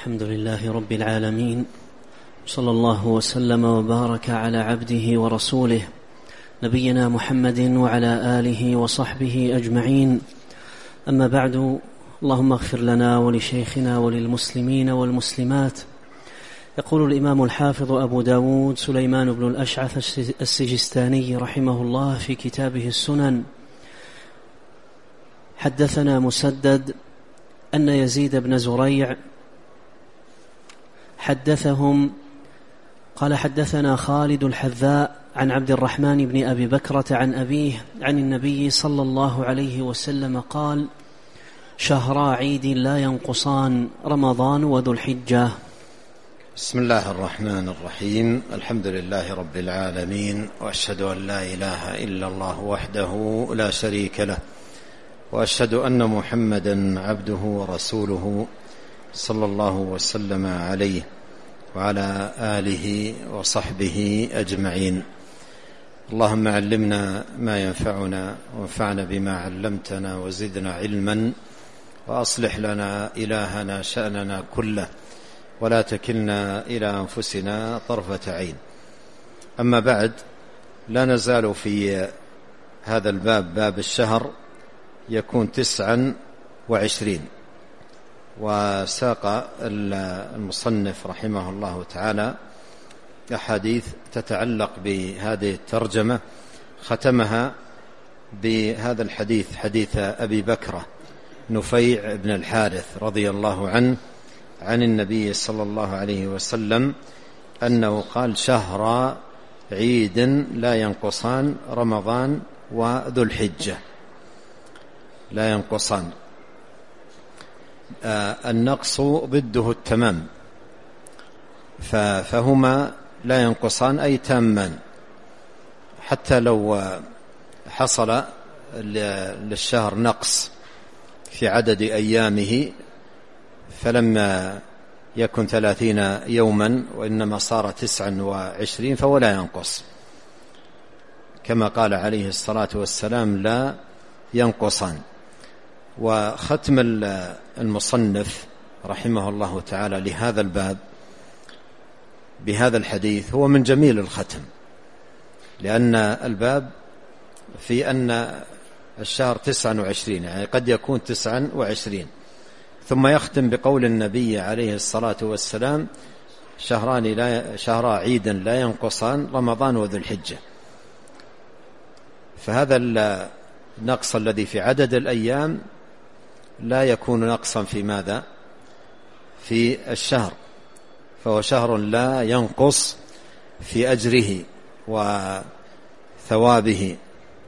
الحمد لله رب العالمين، صلى الله وسلم وبارك على عبده ورسوله نبينا محمد وعلى آله وصحبه أجمعين. أما بعد، اللهم اغفر لنا ولشيخنا وللمسلمين والمسلمات. يقول الإمام الحافظ أبو داود سليمان بن الأشعث السجستاني رحمه الله في كتابه السنن: حدثنا مسدد أن يزيد بن زريع حدثهم قال: حدثنا خالد الحذاء عن عبد الرحمن بن أبي بكرة عن أبيه عن النبي صلى الله عليه وسلم قال: شهرا عيد لا ينقصان، رمضان وذو الحجة. بسم الله الرحمن الرحيم. الحمد لله رب العالمين، وأشهد أن لا إله إلا الله وحده لا شريك له، وأشهد أن محمدا عبده ورسوله صلى الله وسلم عليه وعلى آله وصحبه أجمعين. اللهم علمنا ما ينفعنا، وانفعنا بما علمتنا، وزدنا علما، وأصلح لنا إلهنا شأننا كله، ولا تكلنا إلى أنفسنا طرفة عين. أما بعد، لا نزال في هذا الباب، باب الشهر، يكون 29، وساق المصنف رحمه الله تعالى أحاديث تتعلق بهذه الترجمة، ختمها بهذا الحديث، حديث أبي بكرة نفيع بن الحارث رضي الله عنه عن النبي صلى الله عليه وسلم أنه قال: شهر عيد لا ينقصان، رمضان وذو الحجة. لا ينقصان، النقص ضده التمام، فهما لا ينقصان أي تامان. حتى لو حصل للشهر نقص في عدد أيامه، فلما يكن 30 يوما وإنما صار 29، فهو لا ينقص، كما قال عليه الصلاة والسلام: لا ينقصان. وختم المصنف رحمه الله تعالى لهذا الباب بهذا الحديث هو من جميل الختم، لأن الباب في أن الشهر 29، يعني قد يكون 29، ثم يختم بقول النبي عليه الصلاة والسلام: شهرا عيدا لا ينقصان، رمضان وذو الحجة. فهذا النقص الذي في عدد الأيام لا يكون نقصا في ماذا؟ في الشهر، فهو شهر لا ينقص في أجره وثوابه.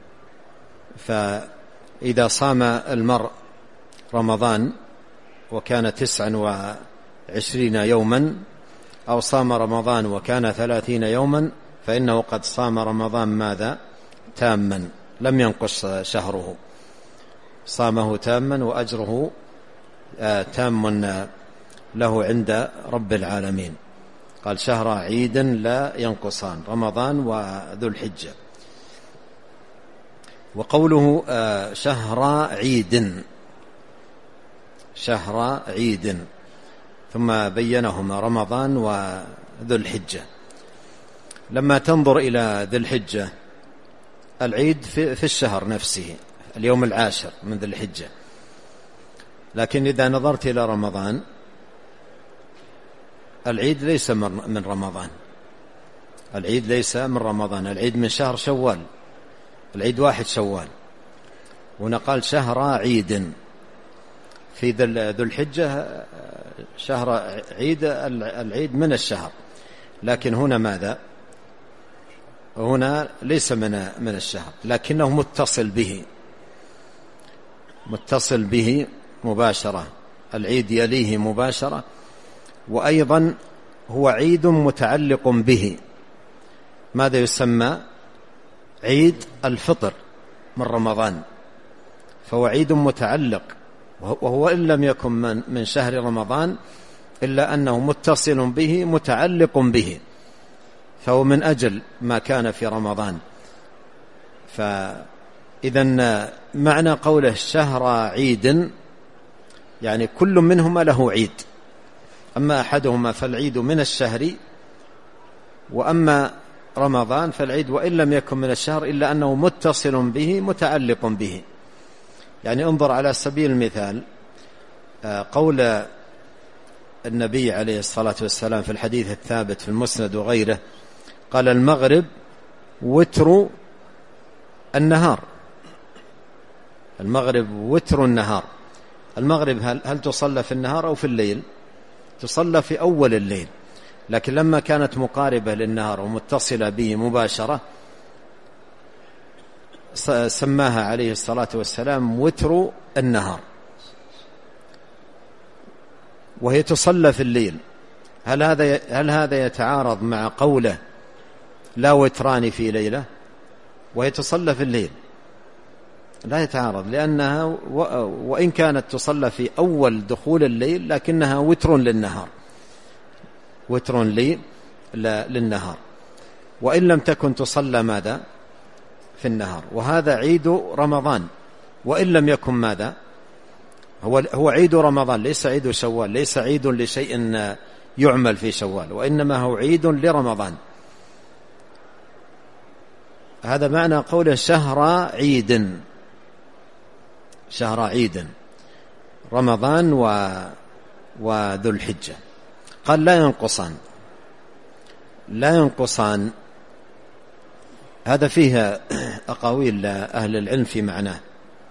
فإذا صام المرء رمضان وكان 29 يوما، أو صام رمضان وكان 30 يوما، فإنه قد صام رمضان ماذا؟ تاما، لم ينقص شهره، صامه تاما، وأجره تام له عند رب العالمين. قال: شهر عيد لا ينقصان، رمضان وذو الحجة. وقوله شهر عيد، شهر عيد، ثم بينهما رمضان وذو الحجة. لما تنظر إلى ذي الحجة، العيد في الشهر نفسه، اليوم 10 من ذي الحجة، لكن إذا نظرت إلى رمضان، العيد ليس من رمضان، العيد ليس من رمضان، العيد من شهر شوال، العيد 1 شوال. هنا قال: شهر عيد، في ذو الحجة شهر عيد، العيد من الشهر، لكن هنا ماذا؟ هنا ليس من الشهر، لكنه متصل به مباشرة، العيد يليه مباشرة، وأيضا هو عيد متعلق به. ماذا يسمى؟ عيد الفطر من رمضان، فهو عيد متعلق، وهو إن لم يكن من شهر رمضان إلا أنه متصل به متعلق به، فهو من أجل ما كان في رمضان. فإذا معنى قوله شهر عيد، يعني كل منهما له عيد، أما أحدهما فالعيد من الشهر، وأما رمضان فالعيد وإن لم يكن من الشهر إلا أنه متصل به متعلق به. يعني انظر على سبيل المثال قول النبي عليه الصلاة والسلام في الحديث الثابت في المسند وغيره، قال المغرب وتر النهار. المغرب وتر النهار. المغرب هل تصلى في النهار أو في الليل؟ تصلى في أول الليل، لكن لما كانت مقاربة للنهار ومتصلة به مباشرة سماها عليه الصلاة والسلام وتر النهار، وهي تصلى في الليل. هل هذا يتعارض مع قوله لا وتران في ليلة؟ وهي تصلى في الليل، لا يتعارض، لأنها وإن كانت تصلى في أول دخول الليل لكنها وتر للنهار، وتر للنهار، وإن لم تكن تصلى ماذا في النهار. وهذا عيد رمضان وإن لم يكن ماذا، هو عيد رمضان ليس عيد شوال، ليس عيد لشيء يعمل في شوال، وإنما هو عيد لرمضان. هذا معنى قوله شهر عيد، شهر عيد رمضان وذو الحجة. قال لا ينقصان، لا ينقصان. هذا فيها أقاويل أهل العلم في معناه.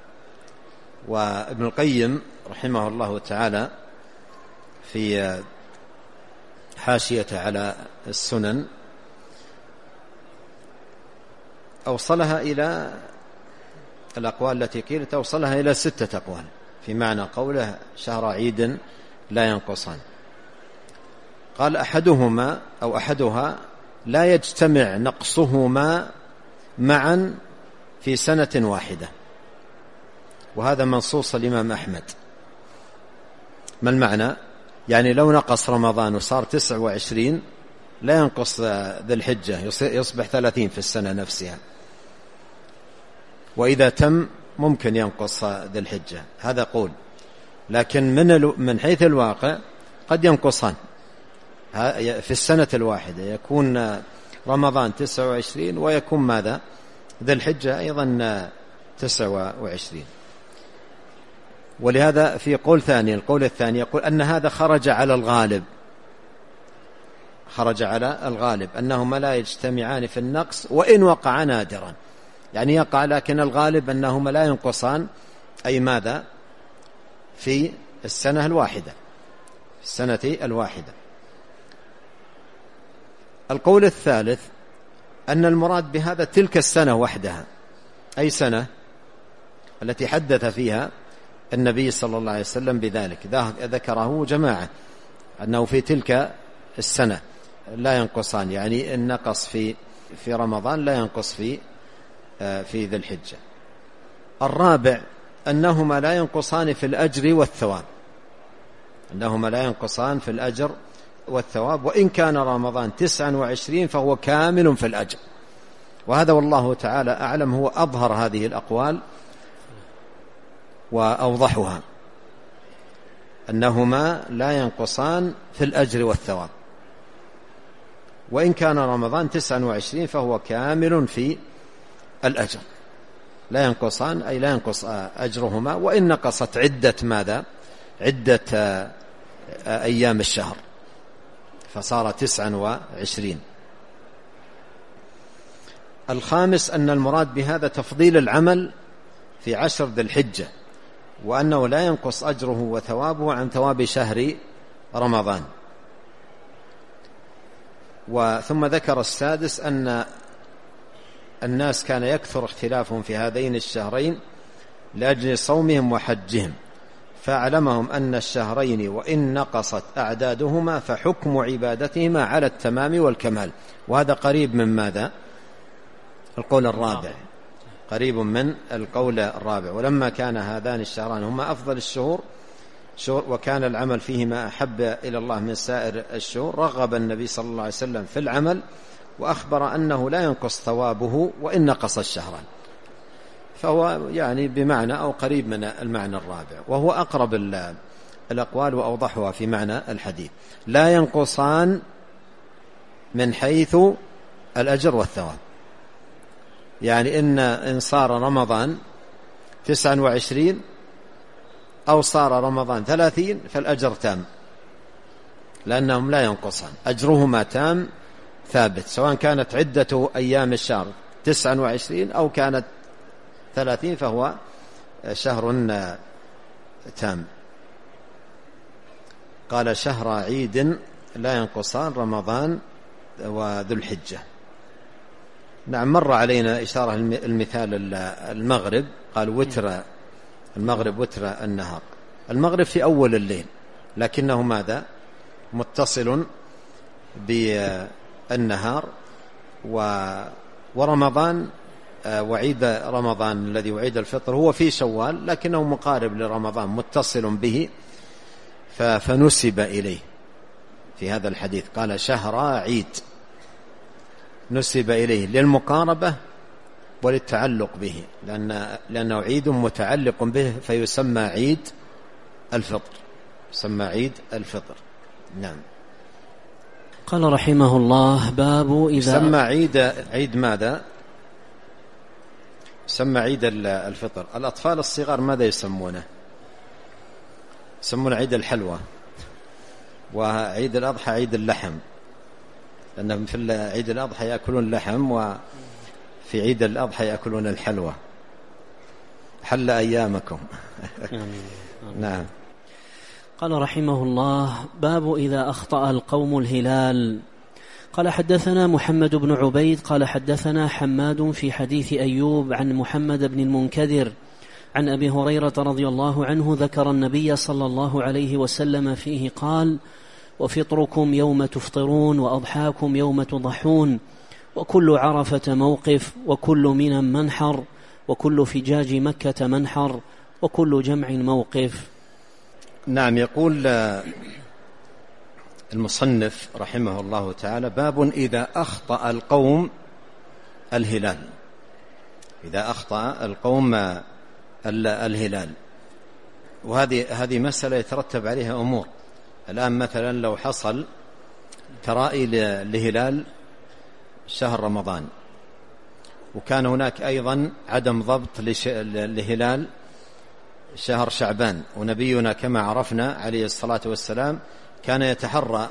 وابن القيم رحمه الله تعالى في حاشية على السنن أوصلها إلى الأقوال التي قيلت، أوصلها إلى 6 أقوال في معنى قوله شهر عيد لا ينقصان. قال أحدهما أو أحدها لا يجتمع نقصهما معا في سنة واحدة، وهذا منصوص الإمام أحمد. ما المعنى؟ يعني لو نقص رمضان وصار 29 لا ينقص ذي الحجة، يصبح 30 في السنة نفسها، وإذا تم ممكن ينقص ذي الحجة. هذا قول، لكن من حيث الواقع قد ينقصان في السنة الواحدة، يكون رمضان 29 ويكون ماذا ذي الحجة أيضا 29. ولهذا في قول ثاني، القول الثاني يقول أن هذا خرج على الغالب، خرج على الغالب أنهما لا يجتمعان في النقص وإن وقع نادرا، يعني يقع لكن الغالب أنهما لا ينقصان، أي ماذا في السنة الواحدة، في السنة الواحدة. القول الثالث أن المراد بهذا تلك السنة وحدها، أي سنة التي حدث فيها النبي صلى الله عليه وسلم بذلك، ذكره جماعة أنه في تلك السنة لا ينقصان، يعني النقص في رمضان لا ينقص في ذي الحجة. الرابع أنهما لا ينقصان في الأجر والثواب، أنهما لا ينقصان في الأجر والثواب، وإن كان رمضان 29 فهو كامل في الأجر. وهذا والله تعالى أعلم هو أظهر هذه الأقوال وأوضحها، أنهما لا ينقصان في الأجر والثواب، وإن كان رمضان 29 فهو كامل في الأجر، لا ينقصان أي لا ينقص أجرهما، وإن نقصت عدة ماذا عدة أيام الشهر فصار 29. الخامس أن المراد بهذا تفضيل العمل في 10 ذي الحجة، وأنه لا ينقص أجره وثوابه عن ثواب شهر رمضان. ثم ذكر السادس أن الناس كان يكثر اختلافهم في هذين الشهرين لأجل صومهم وحجهم، فأعلمهم أن الشهرين وإن نقصت أعدادهما فحكم عبادتهما على التمام والكمال. وهذا قريب من ماذا؟ القول الرابع، قريب من القول الرابع. ولما كان هذان الشهران هما أفضل الشهور وكان العمل فيهما أحب إلى الله من سائر الشهور، رغب النبي صلى الله عليه وسلم في العمل وأخبر أنه لا ينقص ثوابه وإن نقص الشهران، فهو يعني بمعنى أو قريب من المعنى الرابع، وهو أقرب الأقوال وأوضحها في معنى الحديث. لا ينقصان من حيث الأجر والثواب، يعني إن صار رمضان 29 أو صار رمضان 30 فالأجر تام، لأنهم لا ينقصان، أجرهما تام ثابت، سواء كانت عدة أيام الشهر 29 أو كانت 30 فهو شهر تام. قال شهر عيد لا ينقصان رمضان وذو الحجة. نعم، مر علينا إشارة المثال المغرب، قال وتر المغرب وتر النهار. المغرب في أول الليل، لكنه ماذا؟ متصل بالنهار. ورمضان وعيد رمضان الذي وعيد الفطر هو في شوال، لكنه مقارب لرمضان متصل به، فنسب إليه في هذا الحديث. قال شهر عيد، نسب إليه للمقاربة وللتعلق به، لأنه عيد متعلق به فيسمى عيد الفطر، يسمى عيد الفطر. نعم. قال رحمه الله باب إذا يسمى عيد ماذا؟ يسمى عيد الفطر. الأطفال الصغار ماذا يسمونه؟ يسمون عيد الحلوى، وعيد الأضحى عيد اللحم، لأنهم في عيد الأضحى يأكلون اللحم، وفي عيد الأضحى يأكلون الحلوى. حل أيامكم. نعم. قال رحمه الله باب إذا أخطأ القوم الهلال. قال حدثنا محمد بن عبيد قال حدثنا حماد في حديث أيوب عن محمد بن المنكدر عن أبي هريرة رضي الله عنه ذكر النبي صلى الله عليه وسلم فيه قال وفطركم يوم تفطرون وأضحاكم يوم تضحون وكل عرفة موقف وكل منى منحر وكل فجاج مكة منحر وكل جمع موقف. نعم. يقول المصنف رحمه الله تعالى باب إذا أخطأ القوم الهلال. إذا أخطأ القوم الهلال، وهذه مسألة يترتب عليها أمور. الآن مثلا لو حصل ترائي لهلال شهر رمضان، وكان هناك أيضا عدم ضبط لهلال شهر شعبان، ونبينا كما عرفنا عليه الصلاة والسلام كان يتحرى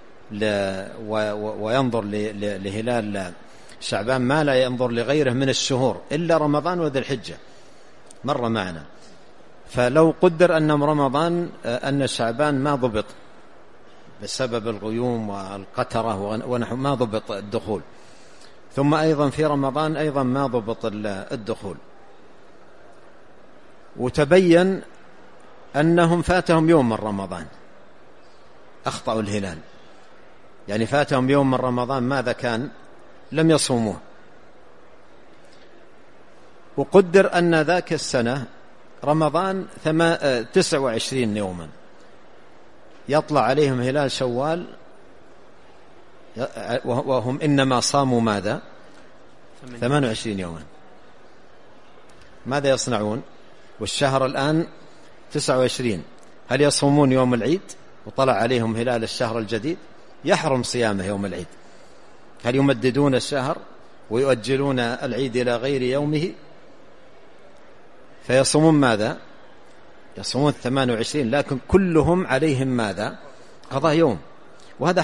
وينظر لهلال شعبان ما لا ينظر لغيره من الشهور إلا رمضان وذي الحجة، مر معنا. فلو قدر أن رمضان أن شعبان ما ضبط بسبب الغيوم والقترة ونحو ما ضبط الدخول، ثم أيضا في رمضان أيضا ما ضبط الدخول، وتبين أنهم فاتهم يوم من رمضان، أخطأوا الهلال، يعني فاتهم يوم من رمضان، ماذا كان؟ لم يصوموه. وقدر أن ذاك السنة رمضان 29 يوما، يطلع عليهم هلال شوال وهم إنما صاموا ماذا؟ 28 يوما. ماذا يصنعون؟ والشهر الآن 29، هل يصومون يوم العيد وطلع عليهم هلال الشهر الجديد؟ يحرم صيامه يوم العيد. هل يمددون الشهر ويؤجلون العيد إلى غير يومه؟ فيصومون ماذا؟ يصومون 28، لكن كلهم عليهم ماذا؟ قضاء يوم. وهذا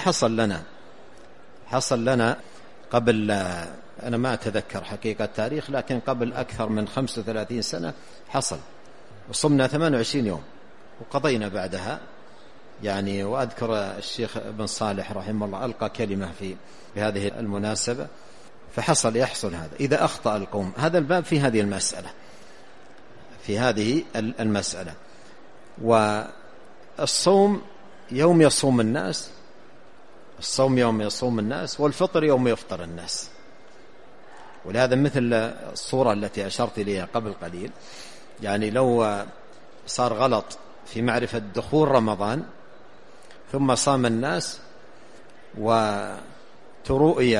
حصل لنا قبل، أنا ما أتذكر حقيقة التاريخ، لكن قبل أكثر من 35 سنة حصل، وصمنا 28 يوم وقضينا بعدها يعني. وأذكر الشيخ بن صالح رحمه الله ألقى كلمة في هذه المناسبة، يحصل هذا إذا أخطأ القوم. هذا الباب في هذه المسألة. والصوم يوم يصوم الناس، الصوم يوم يصوم الناس، والفطر يوم يفطر الناس. ولهذا مثل الصورة التي أشرت إليها قبل قليل، يعني لو صار غلط في معرفة دخول رمضان ثم صام الناس وترؤي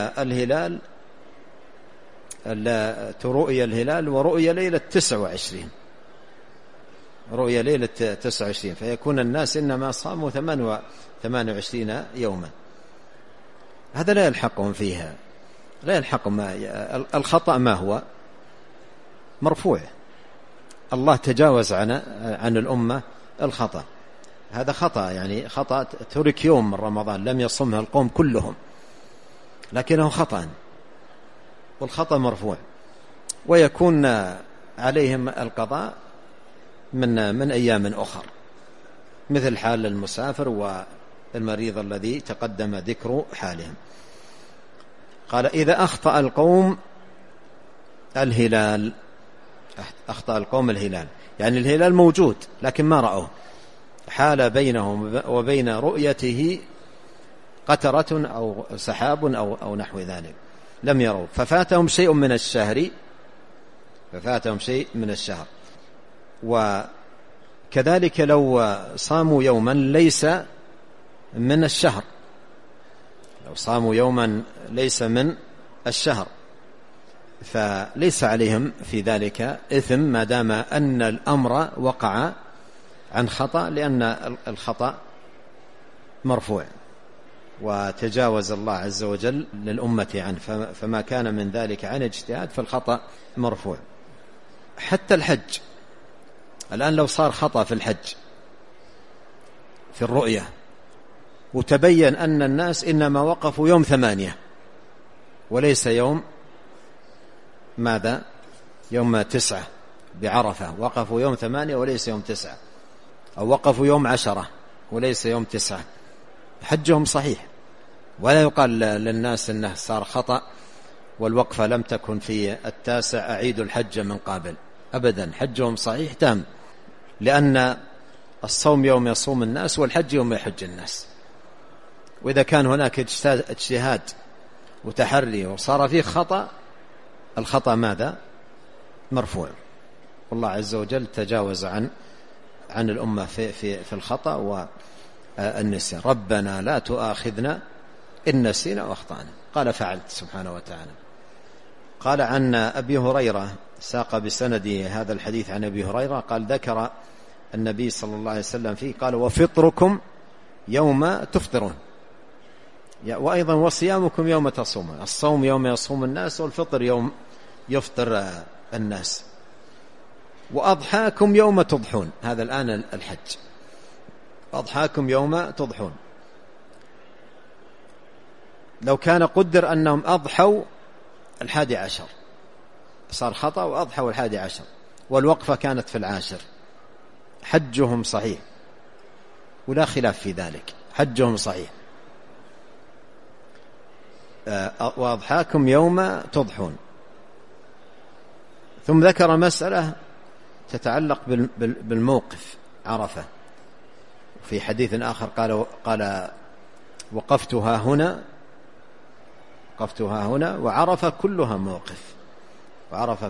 الهلال ورؤي ليلة 29، رؤيا ليلة 29، فيكون الناس إنما صاموا 28 يوما. هذا لا يلحقهم فيها، لا يلحقهم. الخطأ ما هو مرفوع، الله تجاوز عن الأمة الخطأ. هذا خطأ، يعني خطأ ترك يوم من رمضان لم يصمها القوم كلهم، لكنه خطأ، والخطأ مرفوع، ويكون عليهم القضاء من أيام أخر، مثل حال المسافر والمريض الذي تقدم ذكر حالهم. قال إذا أخطأ القوم الهلال، أخطأ القوم الهلال، يعني الهلال موجود لكن ما رأوه، حال بينهم وبين رؤيته قترة أو سحاب أو نحو ذلك، لم يروا، ففاتهم شيء من الشهر. وكذلك لو صاموا يوما ليس من الشهر، لو صاموا يوما ليس من الشهر فليس عليهم في ذلك إثم، ما دام أن الأمر وقع عن خطأ، لأن الخطأ مرفوع وتجاوز الله عز وجل للأمة عنه، فما كان من ذلك عن اجتهاد فالخطأ مرفوع. حتى الحج الآن لو صار خطأ في الحج في الرؤية، وتبين أن الناس إنما وقفوا يوم 8 وليس يوم ماذا؟ يوم 9 بعرفة، وقفوا يوم 8 وليس يوم 9، أو وقفوا يوم 10 وليس يوم 9، حجهم صحيح، ولا يقال للناس أنه صار خطأ والوقفة لم تكن في 9 أعيد الحج من قبل، أبدا، حجهم صحيح تام، لأن الصوم يوم يصوم الناس والحج يوم يحج الناس. وإذا كان هناك اجتهاد وتحري وصار فيه خطأ، الخطأ ماذا؟ مرفوع، والله عز وجل تجاوز عن الأمة في الخطأ والنسيان. ربنا لا تؤاخذنا إن نسينا وأخطأنا، قال فعلت سبحانه وتعالى. قال عن أبي هريرة، ساق بسندي هذا الحديث عن أبي هريرة، قال ذكر النبي صلى الله عليه وسلم فيه، قال وفطركم يوم تفطرون، وأيضا وصيامكم يوم تصومون، الصوم يوم يصوم الناس والفطر يوم يفطر الناس، وأضحاكم يوم تضحون، هذا الآن الحج، أضحاكم يوم تضحون. لو كان قدر أنهم أضحوا 11 صار خطأ، وأضحوا 11 والوقفة كانت في 10، حجهم صحيح ولا خلاف في ذلك، حجهم صحيح. وأضحاكم يوم تضحون. ثم ذكر مسألة تتعلق بالموقف عرفة، في حديث آخر قال وقفتها هنا وعرفة كلها موقف، وعرفة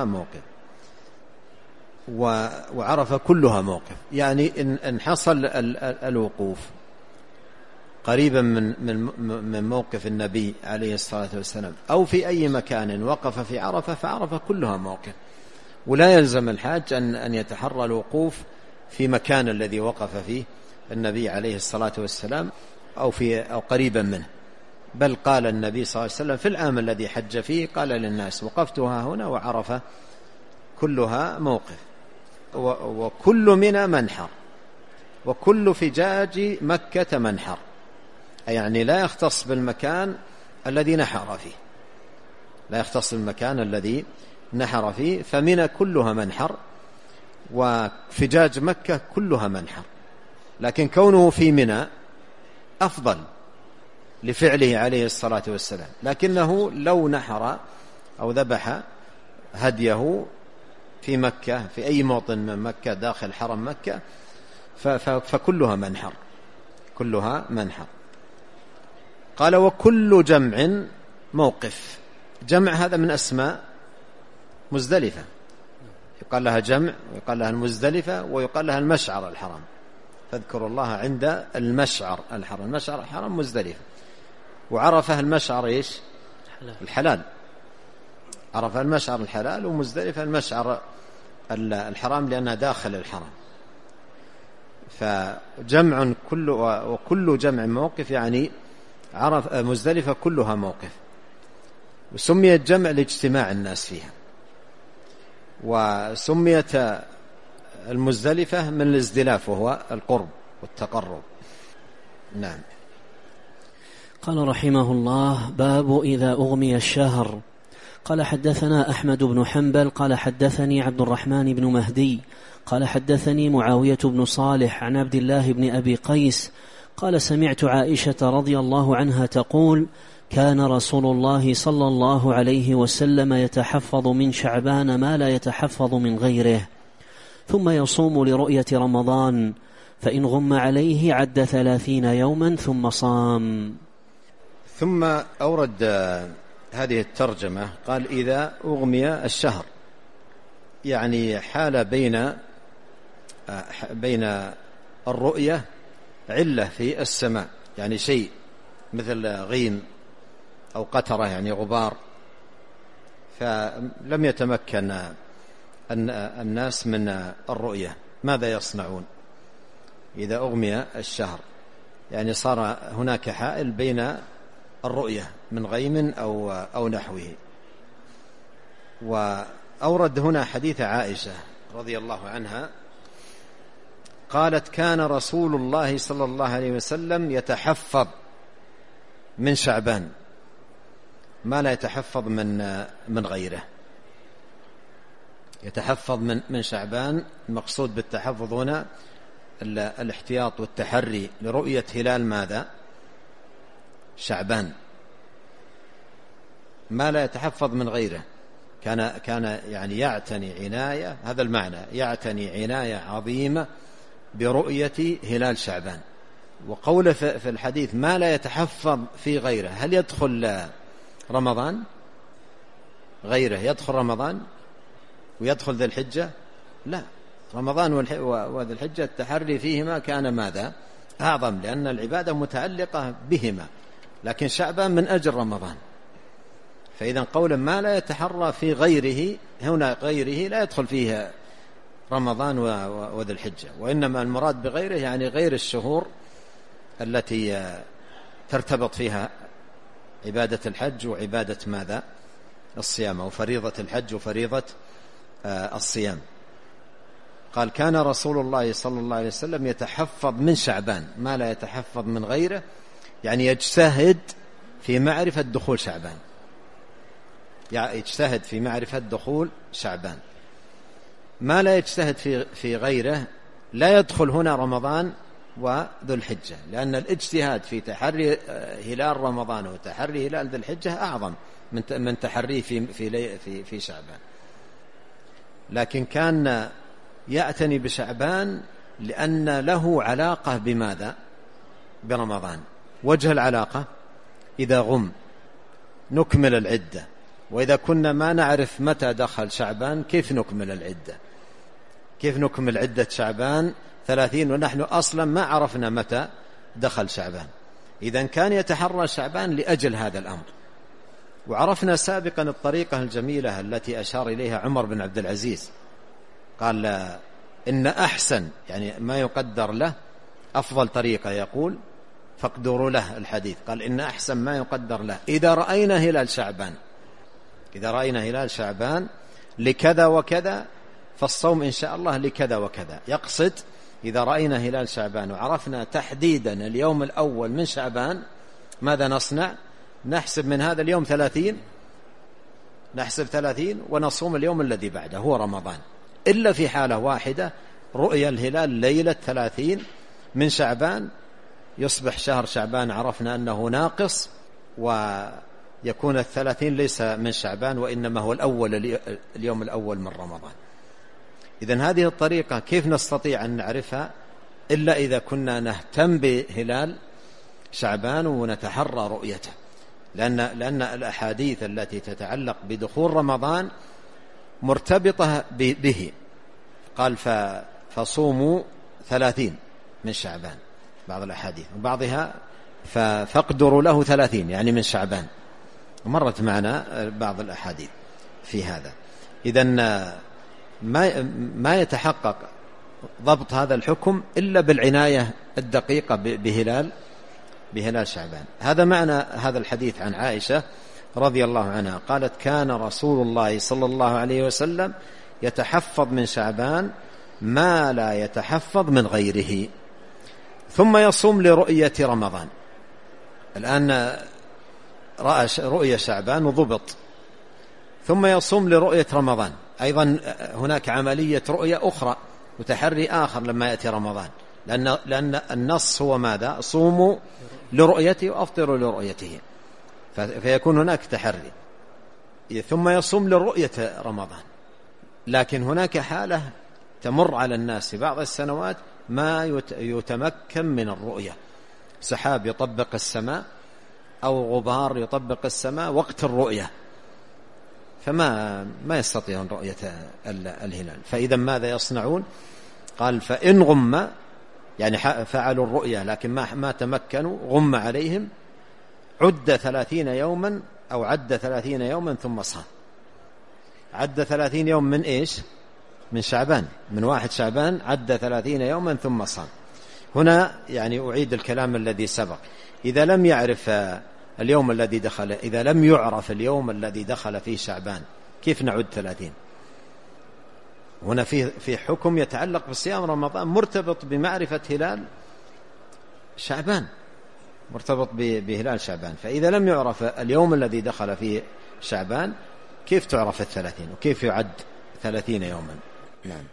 كلها موقف، يعني إن حصل الوقوف قريبا من موقف النبي عليه الصلاة والسلام أو في أي مكان وقف في عرفة، فعرفة كلها موقف، ولا يلزم الحاج أن يتحرى الوقوف في مكان الذي وقف فيه النبي عليه الصلاة والسلام أو قريبا منه، بل قال النبي صلى الله عليه وسلم في العام الذي حج فيه، قال للناس وقفتها هنا وعرفة كلها موقف، وكل منى منحر، وكل فجاج مكة منحر، يعني لا يختص بالمكان الذي نحر فيه، لا يختص بالمكان الذي نحر فيه، فمنى كلها منحر وفجاج مكة كلها منحر، لكن كونه في منى أفضل لفعله عليه الصلاة والسلام، لكنه لو نحر أو ذبح هديه في مكة في أي موطن من مكة داخل حرم مكة فكلها منحر، كلها منحر. قال وكل جمع موقف، جمع هذا من أسماء مزدلفة، يقال لها جمع ويقال لها المزدلفة ويقال لها المشعر الحرام، فاذكروا الله عند المشعر الحرام، المشعر الحرام مزدلفة، وعرفه المشعر إيش؟ الحلال، عرف المشعر الحلال، ومزدلفة المشعر الحرام لأنها داخل الحرام، فجمع وكل جمع موقف، يعني مزدلفة كلها موقف، وسميت جمع لاجتماع الناس فيها، وسميت المزدلفة من الازدلاف وهو القرب والتقرب. نعم. قال رحمه الله: باب إذا أغمي الشهر. قال حدثنا أحمد بن حنبل قال حدثني عبد الرحمن بن مهدي قال حدثني معاوية بن صالح عن عبد الله بن أبي قيس قال سمعت عائشة رضي الله عنها تقول: كان رسول الله صلى الله عليه وسلم يتحفظ من شعبان ما لا يتحفظ من غيره، ثم يصوم لرؤية رمضان، فإن غم عليه عد 30 يوما ثم صام. ثم أورد هذه الترجمة قال: إذا أغمي الشهر، يعني حال بين الرؤية علة في السماء، يعني شيء مثل غيم أو قترة، يعني غبار، فلم يتمكن الناس من الرؤية. ماذا يصنعون إذا أغمي الشهر؟ يعني صار هناك حائل بين الرؤية من غيم أو نحوه. وأورد هنا حديث عائشة رضي الله عنها قالت: كان رسول الله صلى الله عليه وسلم يتحفظ من شعبان ما لا يتحفظ من غيره. يتحفظ من شعبان، المقصود بالتحفظ هنا الاحتياط والتحري لرؤية هلال ماذا؟ شعبان، ما لا يتحفظ من غيره. كان يعني يعتني عناية، هذا المعنى، يعتني عناية عظيمة برؤية هلال شعبان. وقوله في الحديث ما لا يتحفظ في غيره، هل يدخل رمضان؟ غيره يدخل رمضان ويدخل ذي الحجة؟ لا، رمضان وذي الحجة التحري فيهما كان ماذا؟ أعظم، لأن العبادة متعلقة بهما، لكن شعبان من أجل رمضان. فإذا قولا ما لا يتحرى في غيره، هنا غيره لا يدخل فيه رمضان وذي الحجة، وإنما المراد بغيره يعني غير الشهور التي ترتبط فيها عبادة الحج وعبادة ماذا؟ الصيام، وفريضة الحج وفريضة الصيام. قال: كان رسول الله صلى الله عليه وسلم يتحفظ من شعبان ما لا يتحفظ من غيره، يعني يجتهد في معرفة دخول شعبان، يعني يجتهد في معرفة دخول شعبان. ما لا يجتهد في غيره لا يدخل هنا رمضان وذو الحجة، لأن الاجتهاد في تحري هلال رمضان وتحري هلال ذو الحجة أعظم من تحريه في شعبان. لكن كان يعتني بشعبان لأن له علاقة بماذا؟ برمضان. وجه العلاقة: إذا غم نكمل العدة، وإذا كنا ما نعرف متى دخل شعبان كيف نكمل العدة؟ كيف نكمل عدة شعبان 30 ونحن أصلا ما عرفنا متى دخل شعبان؟ إذن كان يتحرى شعبان لأجل هذا الأمر. وعرفنا سابقا الطريقة الجميلة التي أشار إليها عمر بن عبد العزيز، قال: إن أحسن، يعني ما يقدر له أفضل طريقة، يقول فاقدروا له الحديث، قال: إن أحسن ما يقدر له إذا رأينا هلال شعبان، إذا رأينا هلال شعبان لكذا وكذا فالصوم إن شاء الله لكذا وكذا. يقصد إذا رأينا هلال شعبان وعرفنا تحديدا اليوم الأول من شعبان، ماذا نصنع؟ نحسب من هذا اليوم 30، نحسب 30 ونصوم اليوم الذي بعده هو رمضان، إلا في حالة واحدة: رؤيا الهلال ليلة 30 من شعبان، يصبح شهر شعبان عرفنا أنه ناقص، ويكون 30 ليس من شعبان وإنما هو اليوم الأول من رمضان. إذن هذه الطريقة كيف نستطيع أن نعرفها إلا إذا كنا نهتم بهلال شعبان ونتحرى رؤيته، لأن الأحاديث التي تتعلق بدخول رمضان مرتبطة به. قال: فصوموا 30 من شعبان، بعض الأحاديث، وبعضها فاقدروا له 30 يعني من شعبان، ومرت معنا بعض الأحاديث في هذا. إذن ما يتحقق ضبط هذا الحكم إلا بالعناية الدقيقة بهلال شعبان. هذا معنى هذا الحديث عن عائشة رضي الله عنها، قالت: كان رسول الله صلى الله عليه وسلم يتحفظ من شعبان ما لا يتحفظ من غيره، ثم يصوم لرؤية رمضان. الآن رأى رؤية شعبان وضبط، ثم يصوم لرؤية رمضان. أيضا هناك عملية رؤية أخرى وتحري آخر لما يأتي رمضان، لأن النص هو ماذا؟ صوموا لرؤيته وأفطروا لرؤيته، فيكون هناك تحري. ثم يصوم لرؤية رمضان. لكن هناك حالة تمر على الناس في بعض السنوات ما يتمكن من الرؤية، سحاب يطبق السماء أو غبار يطبق السماء وقت الرؤية، فما يستطيعون رؤية الهلال. فإذا ماذا يصنعون؟ قال: فإن غم، يعني فعلوا الرؤية لكن ما تمكنوا، غم عليهم، عد 30 يوما أو عد 30 يوما ثم صام. عد 30 يوم من إيش؟ من شعبان، من 1 شعبان عد 30 يوما ثم صام. هنا يعني أعيد الكلام الذي سبق. إذا لم يعرف اليوم الذي دخل، إذا لم يعرف اليوم الذي دخل فيه شعبان، كيف نعد 30؟ هنا في حكم يتعلق بصيام رمضان مرتبط بمعرفة هلال شعبان، مرتبط بهلال شعبان. فإذا لم يعرف اليوم الذي دخل فيه شعبان، كيف تعرف 30 وكيف يعد 30 يوما؟ نعم.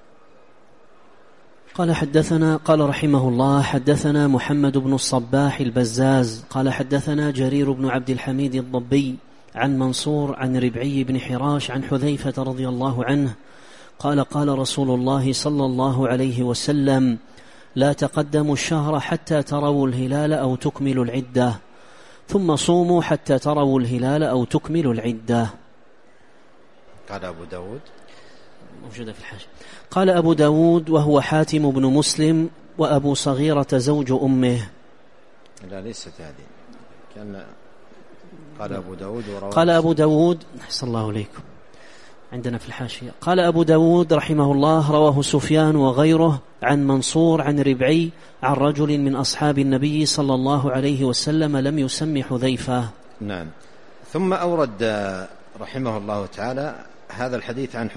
قال رحمه الله: حدثنا محمد بن الصباح البزاز قال حدثنا جرير بن عبد الحميد الضبي عن منصور عن ربعي بن حراش عن حذيفة رضي الله عنه قال: قال رسول الله صلى الله عليه وسلم: لا تقدموا الشهر حتى تروا الهلال أو تكملوا العدة، ثم صوموا حتى تروا الهلال أو تكملوا العدة. قال أبو داود موجودة في الحاشية. قال أبو داود وهو حاتم بن مسلم وأبو صغيرة زوج أمه. لا ليست هذه، كان قال أبو داود قال أبو داود أحسن الله إليكم عندنا في الحاشية. قال أبو داود رحمه الله: رواه سفيان وغيره عن منصور عن ربعي عن رجل من أصحاب النبي صلى الله عليه وسلم لم يسمي حذيفة. نعم. ثم أورد رحمه الله تعالى هذا الحديث عن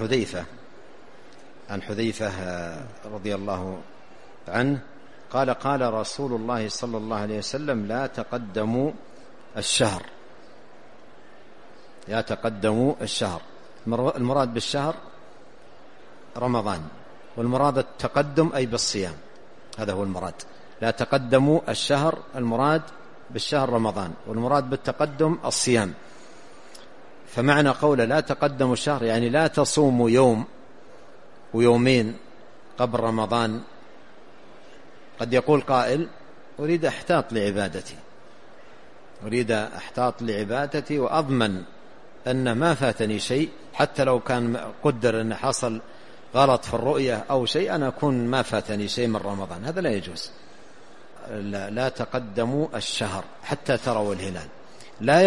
حذيفة رضي الله عنه قال: قال رسول الله صلى الله عليه وسلم: لا تقدموا الشهر. لا تقدموا الشهر. المراد بالشهر رمضان، والمراد التقدم أي بالصيام، هذا هو المراد. لا تقدموا الشهر، المراد بالشهر رمضان، والمراد بالتقدم الصيام. فمعنى قول لا تقدموا الشهر يعني لا تصوموا يوم ويومين قبل رمضان. قد يقول قائل: أريد أحتاط لعبادتي وأضمن أن ما فاتني شيء، حتى لو كان قدر أن حصل غلط في الرؤية أو شيء، أنا أكون ما فاتني شيء من رمضان. هذا لا يجوز. لا تقدموا الشهر حتى تروا الهلال. لا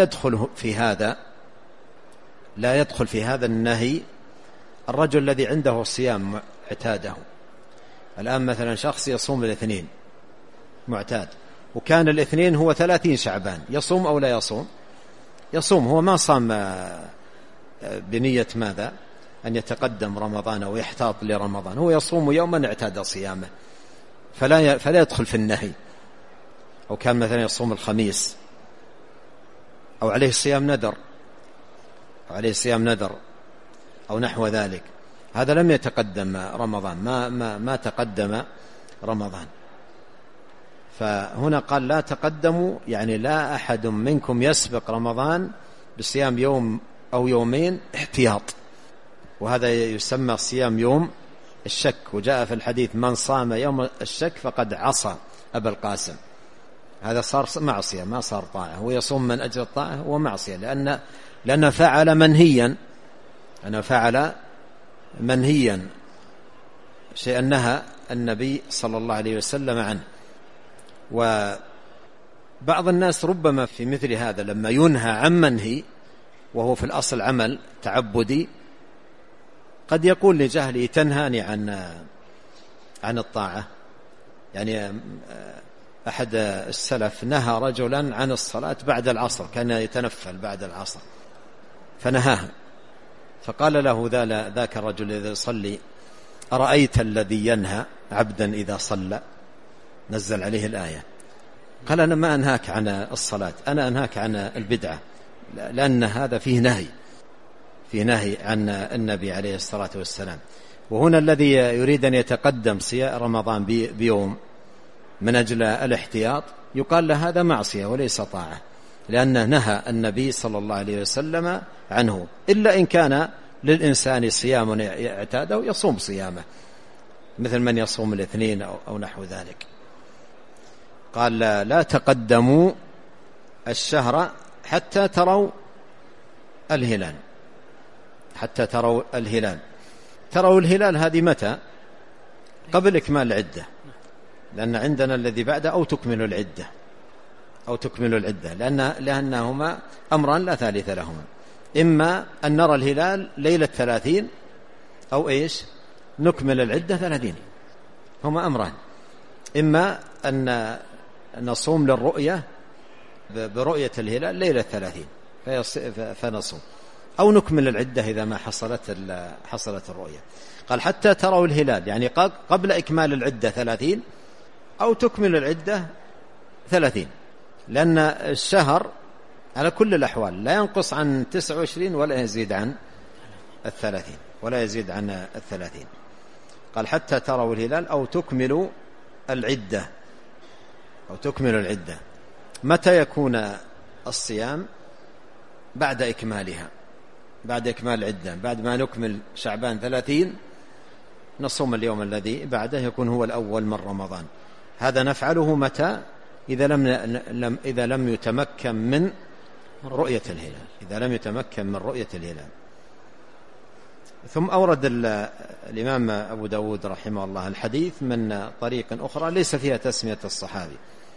يدخل في هذا النهي الرجل الذي عنده الصيام اعتاده. الآن مثلا شخص يصوم الاثنين معتاد، وكان الاثنين هو 30 شعبان، يصوم أو لا يصوم؟ يصوم. هو ما صام بنية ماذا؟ أن يتقدم رمضان أو يحتاط لرمضان، هو يصوم يوما اعتاد صيامه، فلا يدخل في النهي. أو كان مثلا يصوم الخميس، أو عليه صيام ندر أو نحو ذلك، هذا لم يتقدم رمضان، ما تقدم رمضان. فهنا قال لا تقدموا، يعني لا أحد منكم يسبق رمضان بصيام يوم أو يومين احتياط، وهذا يسمى صيام يوم الشك. وجاء في الحديث: من صام يوم الشك فقد عصى أبا القاسم. هذا صار معصية، ما صار طاعة. هو يصوم من أجل الطاعة هو معصية، لأن فعل منهيا شيئا نهى النبي صلى الله عليه وسلم عنه. وبعض الناس ربما في مثل هذا لما ينهى عن منهي وهو في الأصل عمل تعبدي، قد يقول لجهله: تنهاني عن الطاعة. يعني أحد السلف نهى رجلا عن الصلاة بعد العصر، كان يتنفل بعد العصر فنهاه، فقال له ذاك الرجل الذي يصلي: أرأيت الذي ينهى عبدا إذا صلى؟ نزل عليه الآية. قال: أنا ما أنهاك عن الصلاة، أنا أنهاك عن البدعة، لأن هذا فيه نهي عن النبي عليه الصلاة والسلام. وهنا الذي يريد أن يتقدم صيام رمضان بيوم من أجل الاحتياط يقال له هذا معصية وليس طاعة، لأنه نهى النبي صلى الله عليه وسلم عنه، إلا إن كان للإنسان صيام يعتاده يصوم صيامه، مثل من يصوم الاثنين أو نحو ذلك. قال: لا تقدموا الشهر حتى تروا الهلال. حتى تروا الهلال. تروا الهلال هذه متى؟ قبل إكمال العدة، لأن عندنا الذي بعده أو تكمل العدة، لأنهما أمران لا ثالث لهما: إما أن نرى الهلال ليلة 30 أو إيش نكمل العدة 30. هما أمران: إما أن نصوم للرؤية برؤية الهلال ليلة 30 فنصوم، أو نكمل العدة إذا ما حصلت الرؤية. قال: حتى تروا الهلال، يعني قبل إكمال العدة 30 أو تكمل العدة 30، لأن الشهر على كل الأحوال لا ينقص عن 29 ولا يزيد عن 30. قال: حتى تروا الهلال أو تكملوا العدة. متى يكون الصيام؟ بعد إكمالها، بعد إكمال العدة، بعد ما نكمل شعبان 30 نصوم اليوم الذي بعده يكون هو الأول من رمضان. هذا نفعله متى؟ إذا لم يتمكن من رؤية الهلال. ثم أورد الإمام أبو داود رحمه الله الحديث من طريق أخرى ليس فيها تسمية الصحابي،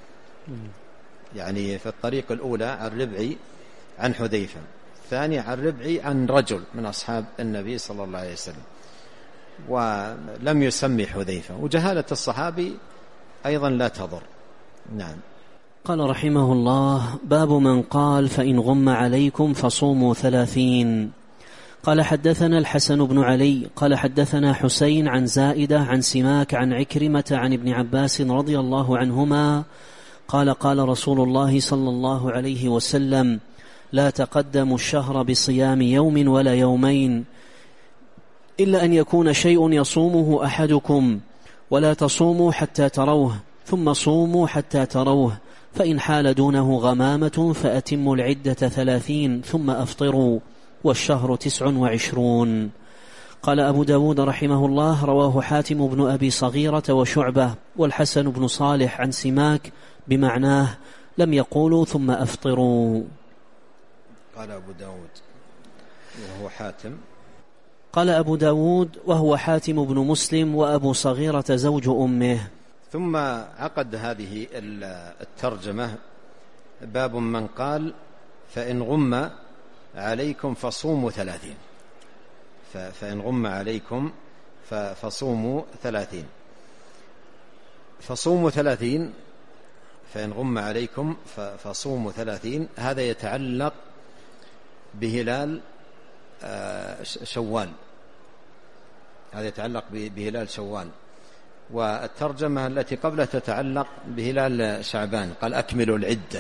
يعني في الطريق الأولى عن ربعي عن حذيفة، الثاني عن ربعي عن رجل من أصحاب النبي صلى الله عليه وسلم، ولم يسمي حذيفة، وجهالة الصحابي أيضا لا تضر. نعم. قال رحمه الله: باب من قال: فإن غم عليكم فصوموا 30. قال: حدثنا الحسن بن علي قال: حدثنا حسين عن زائدة عن سماك عن عكرمة عن ابن عباس رضي الله عنهما قال: قال رسول الله صلى الله عليه وسلم: لا تقدموا الشهر بصيام يوم ولا يومين إلا أن يكون شيء يصومه أحدكم، ولا تصوموا حتى تروه، ثم صوموا حتى تروه، فإن حال دونه غمامة فأتموا العدة 30 ثم أفطروا، والشهر 29. قال أبو داود رحمه الله: رواه حاتم بن أبي صغيرة وشعبة والحسن بن صالح عن سماك بمعناه، لم يقولوا ثم أفطروا. قال أبو داود وهو حاتم. قال أبو داود وهو حاتم بن مسلم وأبو صغيرة زوج أمه. ثم عقد هذه الترجمة: باب من قال: فإن غم عليكم فصوموا 30. فإن غم عليكم فصوموا 30. فصوموا 30. فإن غم عليكم فصوموا 30. هذا يتعلق بهلال شوال. هذا يتعلق بهلال شوال. والترجمة التي قبلها تتعلق بهلال شعبان. قال: أكملوا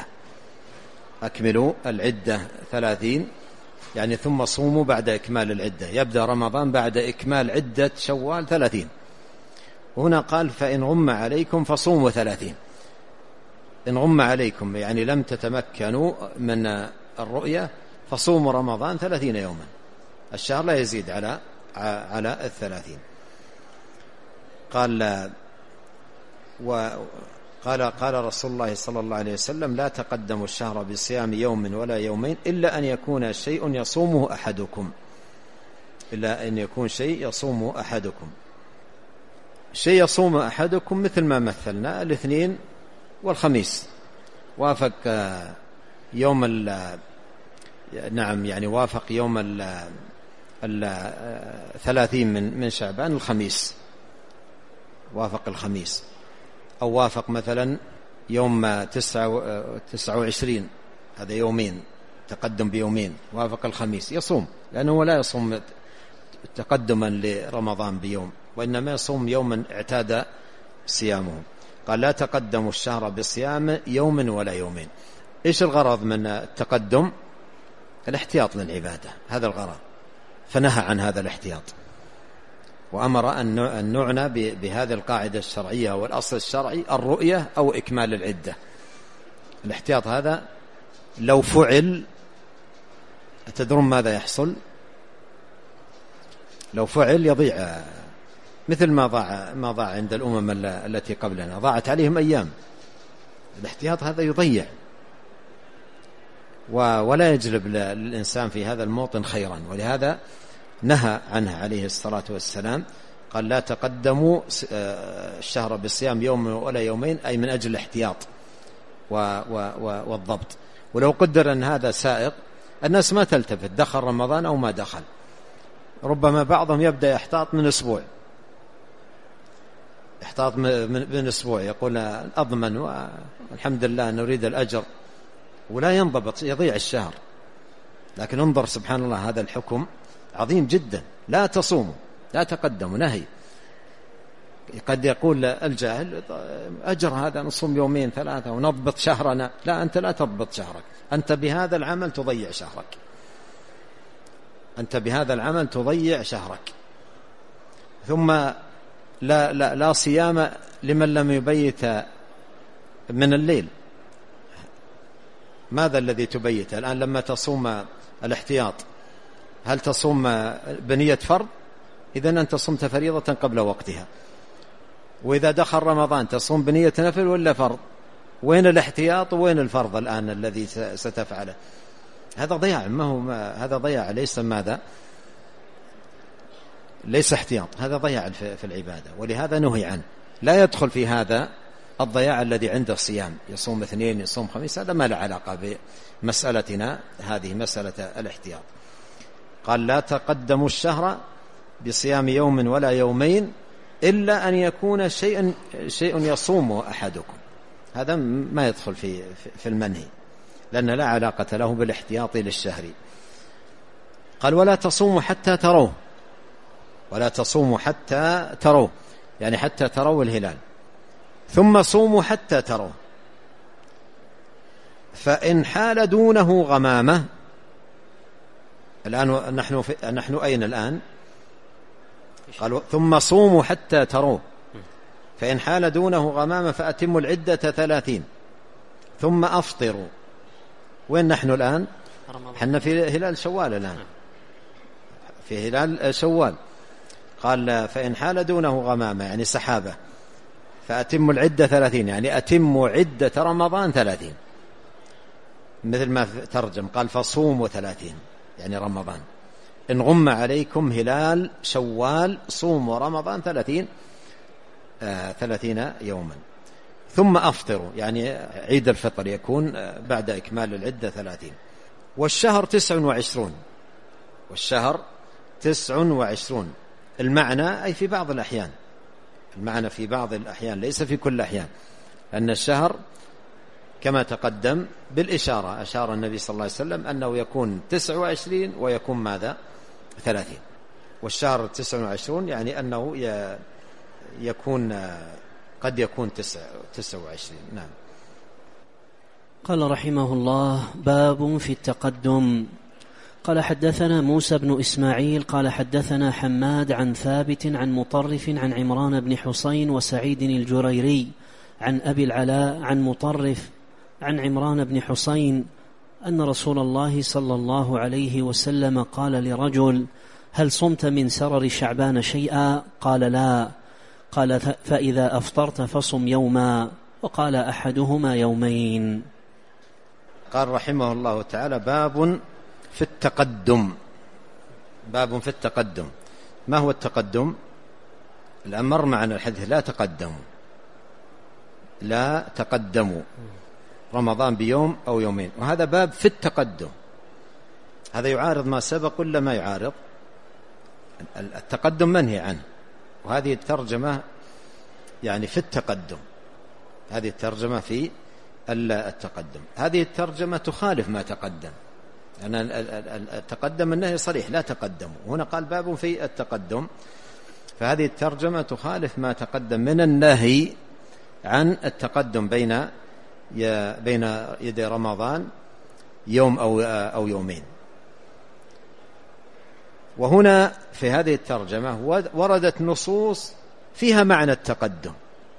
العدة 30، يعني ثم صوموا بعد إكمال العدة. يبدأ رمضان بعد إكمال عدة شوال 30. وهنا قال: فإن غم عليكم فصوموا 30. إن غم عليكم يعني لم تتمكنوا من الرؤية فصوموا رمضان 30 يوما، الشهر لا يزيد على 30. قال رسول الله صلى الله عليه وسلم: لا تقدموا الشهر بصيام يوم ولا يومين إلا أن يكون شيء يصومه أحدكم. شيء يصوم أحدكم مثل ما مثلنا: الاثنين والخميس، وافق يوم يعني وافق يوم 30 من شعبان الخميس، وافق الخميس، أو وافق مثلا يوم 29، هذا يومين، تقدم بيومين، وافق الخميس، يصوم، لأنه لا يصوم تقدما لرمضان بيوم، وإنما يصوم يوما اعتاد صيامه. قال لا تقدموا الشهر بصيام يوم ولا يومين. إيش الغرض من التقدم؟ الاحتياط للعبادة، هذا الغرض، فنهى عن هذا الاحتياط، وأمر أن نعنى بهذه القاعدة الشرعية والأصل الشرعي الرؤية أو إكمال العدة. الاحتياط هذا لو فعل، تدرون ماذا يحصل؟ لو فعل يضيع، مثل ما ضاع عند الأمم التي قبلنا، ضاعت عليهم أيام. الاحتياط هذا يضيع ولا يجلب للإنسان في هذا الموطن خيرا، ولهذا نهى عنها عليه الصلاة والسلام. قال لا تقدموا الشهر بالصيام يوم ولا يومين، أي من أجل الاحتياط والضبط. ولو قدر أن هذا سائق، الناس ما تلتفت دخل رمضان أو ما دخل، ربما بعضهم يبدأ يحتاط من أسبوع، يحتاط من أسبوع، يقول أضمن والحمد لله نريد الأجر، ولا ينضبط، يضيع الشهر. لكن انظر سبحان الله، هذا الحكم عظيم جدا. لا تصوموا، لا تقدموا، نهي. قد يقول الجاهل أجر هذا، نصوم يومين ثلاثة ونضبط شهرنا. لا، أنت لا تضبط شهرك، أنت بهذا العمل تضيع شهرك، أنت بهذا العمل تضيع شهرك. ثم لا صيام لمن لم يبيت من الليل. ماذا الذي تبيت الآن لما تصوم الاحتياط؟ هل تصوم بنية فرض؟ إذن أنت صمت فريضة قبل وقتها. وإذا دخل رمضان تصوم بنية نفل ولا فرض؟ وين الاحتياط وين الفرض الآن الذي ستفعله؟ هذا ضياع، هذا ضياع، ليس ماذا؟ ليس احتياط، هذا ضياع في العبادة، ولهذا نهي عنه. لا يدخل في هذا الضياع الذي عند الصيام، يصوم اثنين يصوم خميس، هذا ما له علاقة بمسألتنا هذه، مسألة الاحتياط. قال لا تقدموا الشهر بصيام يوم ولا يومين إلا أن يكون شيء يصوم أحدكم. هذا ما يدخل في المنهي، لأن لا علاقة له بالاحتياط للشهر. قال ولا تصوموا حتى تروه، ولا تصوموا حتى تروه، يعني حتى تروا الهلال، ثم صوموا حتى تروه، فإن حال دونه غمامة. الآن نحن أين الآن؟ قالوا ثم صوموا حتى تروه، فإن حال دونه غمامة فأتموا العدة 30 ثم أفطروا. وين نحن الآن؟ حنا في هلال شوال الآن، في هلال شوال. قال فإن حال دونه غمامة يعني سحابة، فأتموا العدة 30، يعني أتموا عدة رمضان 30، مثل ما ترجم قال فصوموا 30 يعني رمضان. إن غم عليكم هلال شوال صوموا رمضان 30 يوما، ثم أفطروا، يعني عيد الفطر يكون بعد إكمال العدة 30. والشهر 29، والشهر 29. المعنى أي في بعض الأحيان، المعنى في بعض الأحيان ليس في كل الأحيان، أن الشهر كما تقدم بالإشارة، أشار النبي صلى الله عليه وسلم أنه يكون 29 ويكون ماذا؟ 30. والشهر 29 يعني أنه يكون قد يكون 29. نعم. قال رحمه الله باب في التقدم. قال حدثنا موسى بن إسماعيل قال حدثنا حماد عن ثابت عن مطرف عن عمران بن حسين وسعيد الجريري عن أبي العلاء عن مطرف عن عمران بن حسين أن رسول الله صلى الله عليه وسلم قال لرجل هل صمت من سرر شعبان شيئا؟ قال لا. قال فإذا أفطرت فصم يوما، وقال أحدهما يومين. قال رحمه الله تعالى باب في التقدم. باب في التقدم. ما هو التقدم؟ الأمر معنا الحديث لا تقدموا، لا تقدموا رمضان بيوم أو يومين، وهذا باب في التقدم. هذا يعارض ما سبق ولا ما يعارض؟ التقدم منهي عنه، وهذه الترجمة يعني في التقدم. هذه الترجمة في التقدم. هذه الترجمة تخالف ما تقدم، لأن التقدم النهي صريح لا تقدموا، هنا قال باب في التقدم، فهذه الترجمة تخالف ما تقدم من النهي عن التقدم بين يدي رمضان يوم أو يومين. وهنا في هذه الترجمة وردت نصوص فيها معنى التقدم،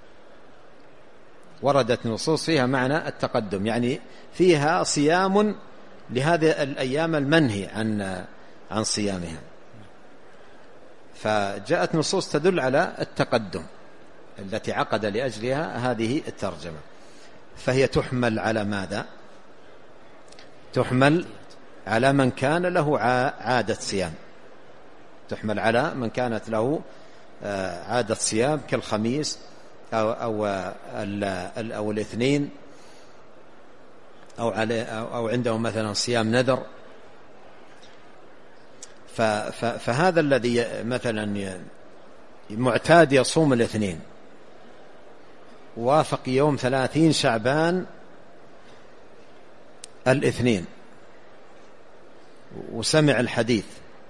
وردت نصوص فيها معنى التقدم، يعني فيها صيام لهذه الأيام المنهي عن صيامها، فجاءت نصوص تدل على التقدم التي عقد لأجلها هذه الترجمة. فهي تحمل على ماذا؟ تحمل على من كان له عادة صيام، تحمل على من كانت له عادة صيام كالخميس أو الاثنين، أو عنده مثلا صيام نذر. فهذا الذي مثلا معتاد يصوم الاثنين وافق يوم 30 شعبان الاثنين وسمع الحديث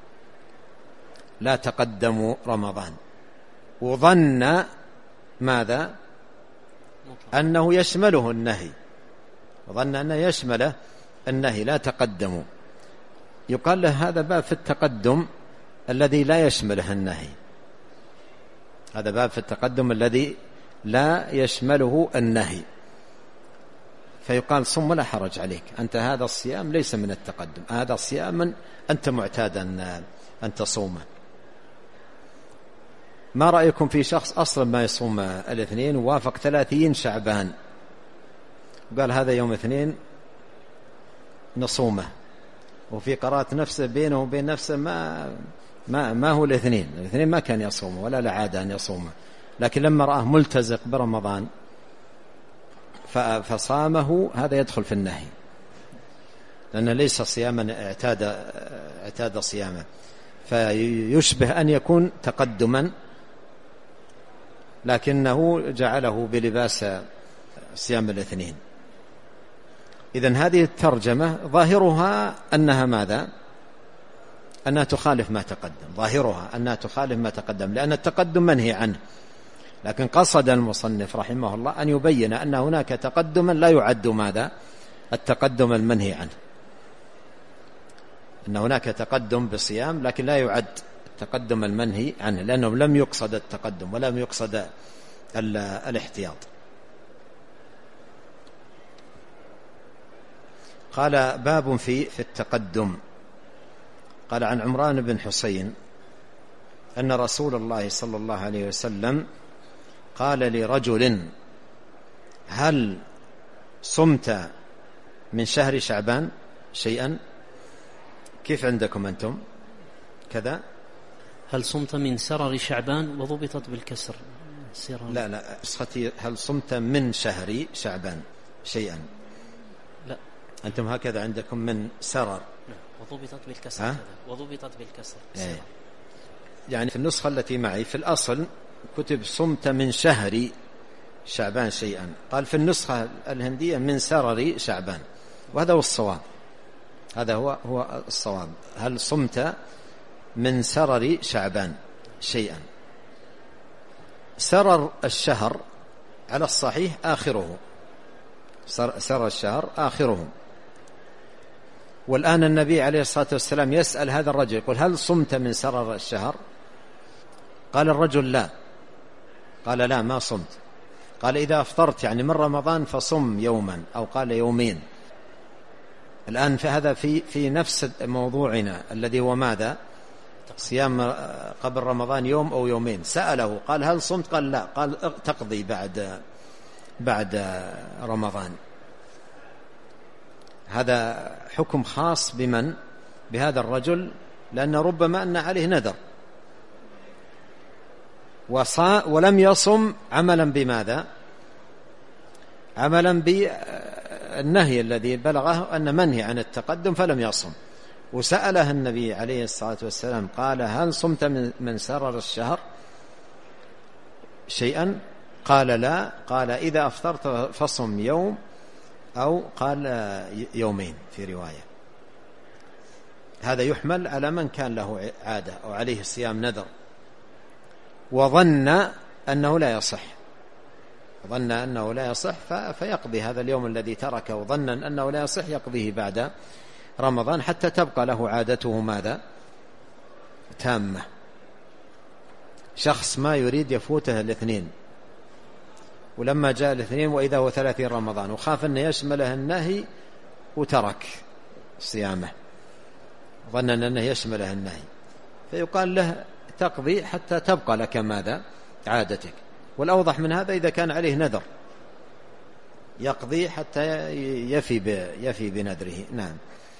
لا تقدموا رمضان، وظن ماذا؟ أنه يشمله النهي، وظن أنه يشمله النهي لا تقدموا، يقال له هذا باب في التقدم الذي لا يشمله النهي، هذا باب في التقدم الذي لا يشمله النهي، فيقال صم ولا حرج عليك، أنت هذا الصيام ليس من التقدم، هذا الصيام أنت معتاد أن تصومه. ما رأيكم في شخص أصلا ما يصوم الاثنين ووافق 30 شعبان وقال هذا يوم اثنين نصومه، وفي قراءة نفسه بينه وبين نفسه ما هو الاثنين ما كان يصومه ولا لعادة أن يصومه، لكن لما رآه ملتزق برمضان فصامه، هذا يدخل في النهي، لأنه ليس صياما اعتاد صيامه، فيشبه أن يكون تقدما لكنه جعله بلباس صيام الاثنين. إذن هذه الترجمة ظاهرها أنها ماذا؟ أنها تخالف ما تقدم، ظاهرها أنها تخالف ما تقدم، لأن التقدم منهي عنه، لكن قصد المصنف رحمه الله أن يبين أن هناك تقدما لا يعد ماذا؟ التقدم المنهي عنه، أن هناك تقدم بصيام لكن لا يعد التقدم المنهي عنه، لأنه لم يقصد التقدم ولم يقصد الاحتياط. قال باب في التقدم. قال عن عمران بن حسين أن رسول الله صلى الله عليه وسلم قال لرجل هل صمت من شهر شعبان شيئا؟ كيف عندكم أنتم كذا؟ هل صمت من سرر شعبان وضبطت بالكسر سرر؟ لا أسختي هل صمت من شهر شعبان شيئا؟ لا، أنتم هكذا عندكم من سرر وضبطت بالكسر. وضبطت بالكسر يعني في النسخة التي معي في الأصل كتب صمت من شهر شعبان شيئا، قال في النسخة الهندية من سرر شعبان، وهذا هو الصواب، هذا هو الصواب. هل صمت من سرر شعبان شيئا؟ سرر الشهر على الصحيح آخره، سرر الشهر آخره. والآن النبي عليه الصلاة والسلام يسأل هذا الرجل يقول هل صمت من سرر الشهر؟ قال الرجل لا، قال لا ما صمت. قال إذا أفطرت يعني من رمضان فصم يوما، أو قال يومين. الآن في هذا في نفس موضوعنا الذي هو ماذا؟ صيام قبل رمضان يوم أو يومين. سأله قال هل صمت؟ قال لا، قال تقضي بعد رمضان. هذا حكم خاص بمن؟ بهذا الرجل، لأن ربما أن عليه نذر ولم يصم عملا بماذا؟ عملا بالنهي الذي بلغه أن منهي عن التقدم فلم يصم. وسأله النبي عليه الصلاة والسلام، قال هل صمت من سرر الشهر شيئا؟ قال لا، قال تقضي بعد رمضان. هذا حكم خاص بمن؟ بهذا الرجل، لأن ربما أن عليه نذر ولم يصم عملا بماذا؟ عملا بالنهي الذي بلغه أن منهي عن التقدم فلم يصم. وسأله النبي عليه الصلاة والسلام، قال هل صمت من قال لا، قال إذا أفطرت فصم يوم، أو قال يومين في رواية. هذا يحمل على من كان له عادة أو عليه الصيام نذر وظن أنه لا يصح، فيقضي هذا اليوم الذي تركه وظنا أنه لا يصح، يقضيه بعد رمضان حتى تبقى له عادته ماذا؟ تامة. شخص ما يريد يفوته الاثنين، ولما جاء الاثنين وإذا هو 30 رمضان وخاف أن يشمله النهي وترك صيامه ظنا أنه يشمله النهي، فيقال له تقضي حتى تبقى لك ماذا؟ عادتك. والأوضح من هذا إذا كان عليه نذر يقضي حتى يفي بنذره. نعم.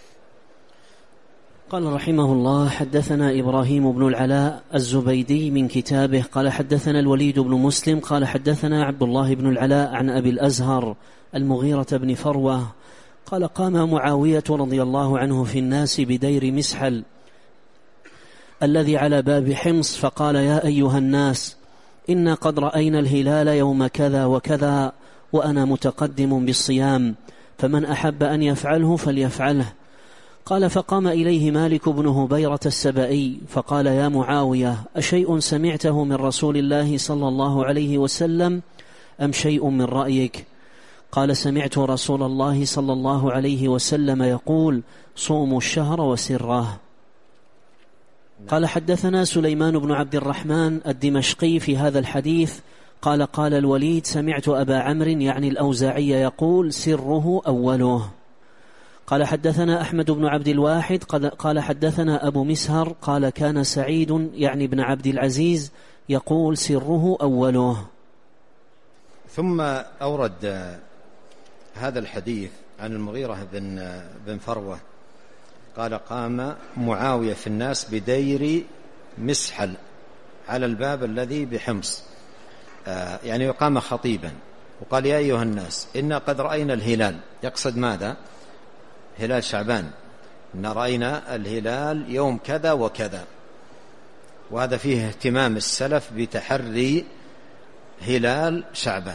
قال رحمه الله: حدثنا إبراهيم بن العلاء الزبيدي من كتابه قال حدثنا الوليد بن مسلم قال حدثنا عبد الله بن العلاء عن أبي الأزهر المغيرة بن فروة قال: قام معاوية رضي الله عنه في الناس بدير مسحل الذي على باب حمص، فقال: يا أيها الناس، إنا قد رأينا الهلال يوم كذا وكذا، وأنا متقدم بالصيام، فمن أحب أن يفعله فليفعله. قال: فقام إليه مالك بن هبيرة السبائي فقال: يا معاوية، أشيء سمعته من رسول الله صلى الله عليه وسلم أم شيء من رأيك؟ قال: سمعت رسول الله صلى الله عليه وسلم يقول: صوموا الشهر وسره. قال: حدثنا سليمان بن عبد الرحمن الدمشقي في هذا الحديث قال: قال الوليد: سمعت أبا عمرو يعني الأوزاعي يقول: سره أوله. قال: حدثنا أحمد بن عبد الواحد قال: حدثنا أبو مسهر قال: كان سعيد يعني بن عبد العزيز يقول: سره أوله. ثم أورد هذا الحديث عن المغيرة بن فروة قال: قام معاوية في الناس بدير مسحل على الباب الذي بحمص، يعني قام خطيبا وقال: يا أيها الناس، إنا قد رأينا الهلال. يقصد ماذا؟ هلال شعبان. إن رأينا الهلال يوم كذا وكذا، وهذا فيه اهتمام السلف بتحري هلال شعبان.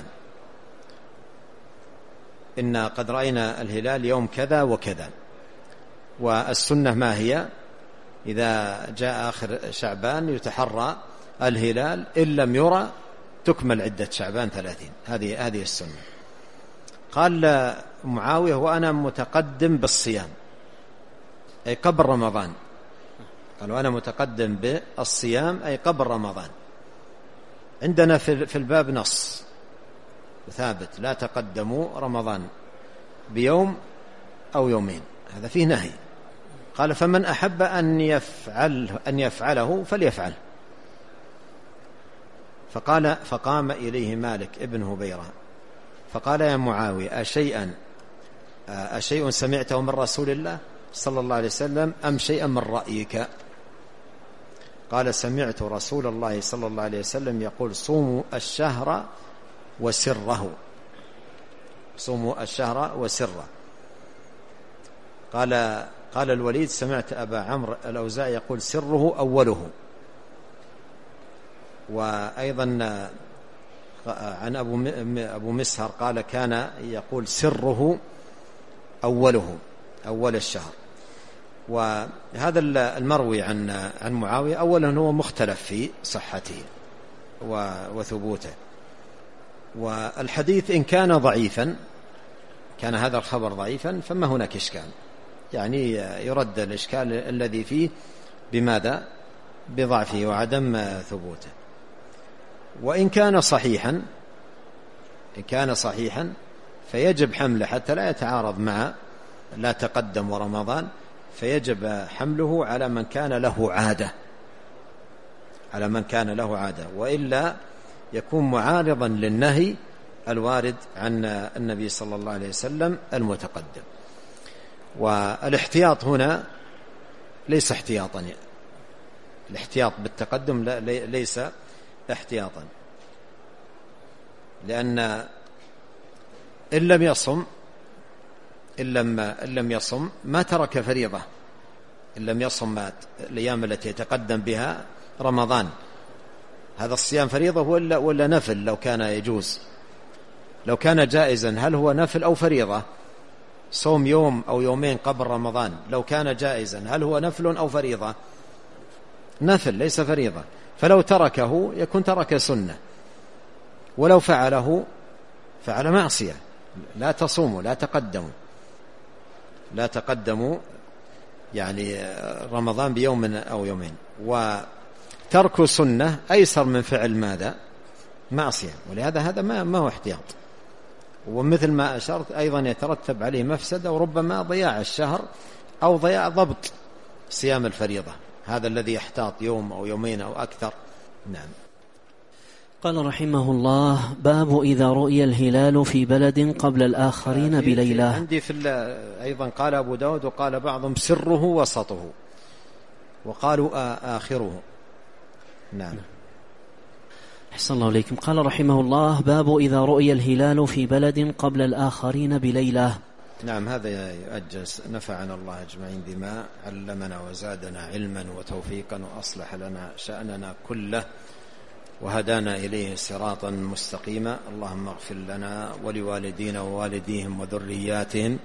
إنا قد رأينا الهلال يوم كذا وكذا. والسنة ما هي؟ إذا جاء آخر شعبان يتحرى الهلال، إن لم يرى تكمل عدة شعبان 30. هذه السنة. قال معاوية: وأنا متقدم بالصيام، أي قبل رمضان. قال: وأنا متقدم بالصيام أي قبل رمضان. عندنا في الباب نص ثابت: لا تقدموا رمضان بيوم أو يومين، هذا فيه نهي. قال: فمن أحب أن يفعله فليفعل. فقام إليه مالك ابن هبيرة فقال: يا معاوية، أشيء سمعته من رسول الله صلى الله عليه وسلم أم شيئا من رأيك؟ قال: سمعت رسول الله صلى الله عليه وسلم يقول: صوموا الشهر وسره. صوموا الشهر وسره. قال الوليد: سمعت أبا عمرو الأوزاعي يقول: سره أوله. وأيضا عن أبو مسهر قال: كان يقول: سره أوله، أول الشهر. وهذا المروي عن معاوية أولا هو مختلف في صحته وثبوته. والحديث إن كان ضعيفا، كان هذا الخبر ضعيفا، فما هناك إشكال، يعني يرد الإشكال الذي فيه بماذا؟ بضعفه وعدم ثبوته. وإن كان صحيحا فيجب حمله حتى لا يتعارض مع لا تقدم ورمضان، فيجب حمله على من كان له عادة، وإلا يكون معارضا للنهي الوارد عن النبي صلى الله عليه وسلم المتقدم. والاحتياط هنا ليس احتياطا، الاحتياط بالتقدم ليس احتياطا، لأن إن لم يصم ما ترك فريضة. إن لم يصم الأيام التي يتقدم بها رمضان، هذا الصيام فريضة ولا نفل؟ لو كان يجوز، لو كان جائزا هل هو نفل أو فريضة؟ صوم يوم أو يومين قبل رمضان لو كان جائزا هل هو نفل أو فريضة؟ نفل ليس فريضة. فلو تركه يكون ترك سنة، ولو فعله فعل معصية. لا تصوموا، لا تقدموا يعني رمضان بيوم أو يومين. وترك سنة أيسر من فعل ماذا؟ معصية. ولهذا هذا ما هو احتياط. ومثل ما أشرت أيضا يترتب عليه مفسدة، وربما ضياع الشهر أو ضياع ضبط صيام الفريضة، هذا الذي يحتاط يوم أو يومين أو أكثر. نعم. قال رحمه الله: باب إذا رؤي الهلال في بلد قبل الآخرين بليلة. عندي أيضا قال أبو داود وقال بعضهم سره وسطه، وقالوا آخره. نعم. أحسن الله إليكم. قال رحمه الله: باب إذا رؤي الهلال في بلد قبل الآخرين بليلة. نعم، هذا يؤجز. نفعنا الله أجمعين بما علمنا وزادنا علما وتوفيقا وأصلح لنا شأننا كله وهدانا إليه صراطا مستقيما. اللهم اغفر لنا ولوالدينا ووالديهم وذرياتهم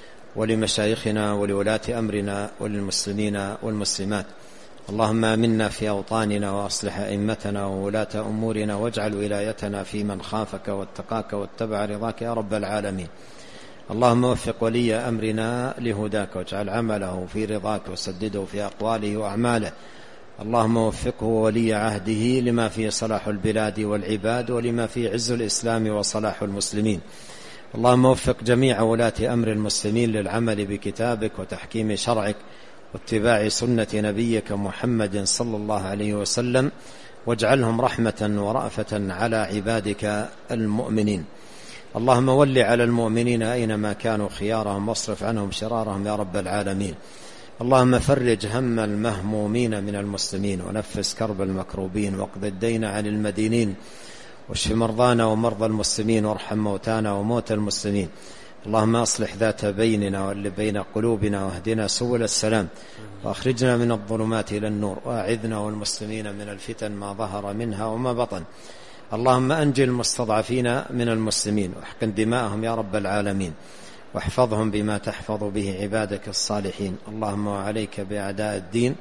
ولمشايخنا ولولاة أمرنا وللمسلمين والمسلمات. اللهم آمنا في أوطاننا وأصلح أئمتنا وولاة أمورنا، واجعل ولايتنا في من خافك واتقاك واتبع رضاك يا رب العالمين. اللهم وفق ولي أمرنا لهداك، واجعل عمله في رضاك، وسدده في أقواله وأعماله. اللهم وفقه ولي عهده لما فيه صلاح البلاد والعباد، ولما فيه عز الإسلام وصلاح المسلمين. اللهم وفق جميع ولاة أمر المسلمين للعمل بكتابك وتحكيم شرعك واتباع سنة نبيك محمد صلى الله عليه وسلم، واجعلهم رحمة ورأفة على عبادك المؤمنين. اللهم ول على المؤمنين أينما كانوا خيارهم، واصرف عنهم شرارهم يا رب العالمين. اللهم فرج هم المهمومين من المسلمين، ونفس كرب المكروبين، واقض الدين عن المدينين، واشف مرضانا ومرضى المسلمين، وارحم موتانا وموتى المسلمين. اللهم أصلح ذات بيننا واللي بين قلوبنا، واهدنا سبل السلام، وأخرجنا من الظلمات إلى النور، وأعذنا والمسلمين من الفتن ما ظهر منها وما بطن. اللهم أنجي المستضعفين من المسلمين، واحقن دماءهم يا رب العالمين، واحفظهم بما تحفظ به عبادك الصالحين. اللهم وعليك بأعداء الدين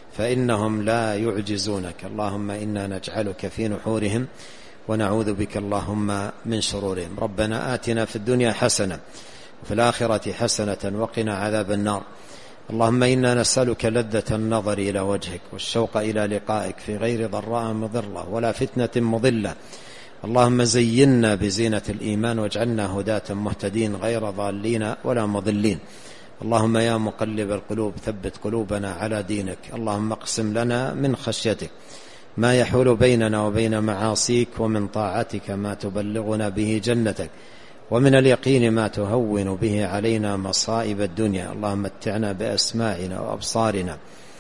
فإنهم لا يعجزونك. اللهم إنا نجعلك في نحورهم ونعوذ بك اللهم من شرورهم. ربنا آتنا في الدنيا حسنة وفي الآخرة حسنة وقنا عذاب النار. اللهم إنا نسألك لذة النظر إلى وجهك والشوق إلى لقائك في غير ضراء مضرة ولا فتنة مضلة. اللهم زينا بزينة الإيمان، واجعلنا هداة مهتدين غير ضالين ولا مضلين. اللهم يا مقلب القلوب ثبت قلوبنا على دينك. اللهم اقسم لنا من خشيتك ما يحول بيننا وبين معاصيك، ومن طاعتك ما تبلغنا به جنتك، ومن اليقين ما تهون به علينا مصائب الدنيا. اللهم متعنا بأسماعنا وأبصارنا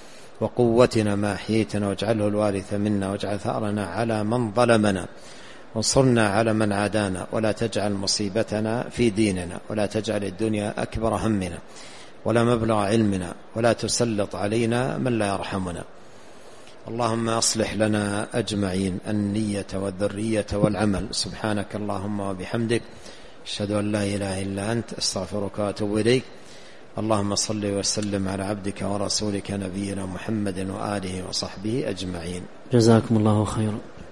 وقوتنا ما أحييتنا، واجعله الوارث منا، واجعل ثأرنا على من ظلمنا، وانصرنا على من عادانا، ولا تجعل مصيبتنا في ديننا، ولا تجعل الدنيا أكبر همنا ولا مبلغ علمنا، ولا تسلط علينا من لا يرحمنا. اللهم أصلح لنا أجمعين النية والذرية والعمل. سبحانك اللهم وبحمدك، أشهد أن لا إله إلا أنت، أستغفرك وأتوب إليك. اللهم صل وسلم على عبدك ورسولك نبينا محمد وآله وصحبه أجمعين. جزاكم الله خيرا.